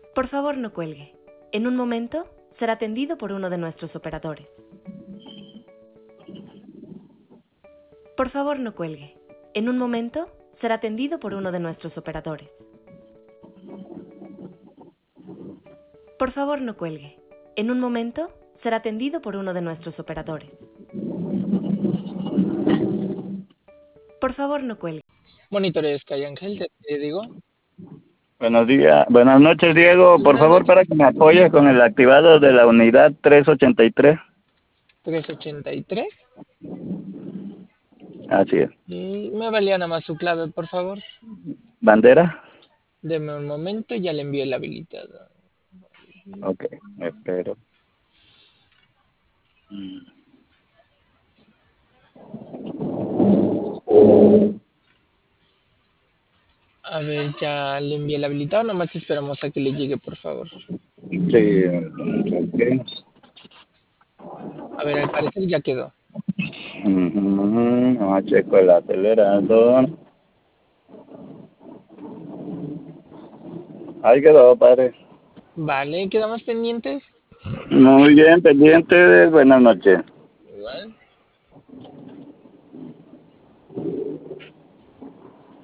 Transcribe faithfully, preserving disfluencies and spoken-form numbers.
Por favor, no cuelgue. En un momento será atendido por uno de nuestros operadores. Por favor, no cuelgue. En un momento será atendido por uno de nuestros operadores. Por favor, no cuelgue. En un momento será atendido por uno de nuestros operadores. Por favor, no cuelgue. Monitores Calle Ángel, te, te digo. Buenos días, buenas noches, Diego. Por Buenas favor, noches. para que me apoyes con el activado de la unidad trescientos ochenta y tres. trescientos ochenta y tres. Así es. Mm, Me valía nada más su clave, por favor. ¿Bandera? Deme un momento y ya le envío el habilitado. Ok, espero. Mm. A ver, ya le envié el habilitado, nomás esperamos a que le llegue, por favor. Sí, ok. A ver, al parecer ya quedó. Ujú, vamos a checo el acelerador. Ahí quedó, padre. Vale, quedamos pendientes. Muy bien, pendiente. Buenas noches. Igual.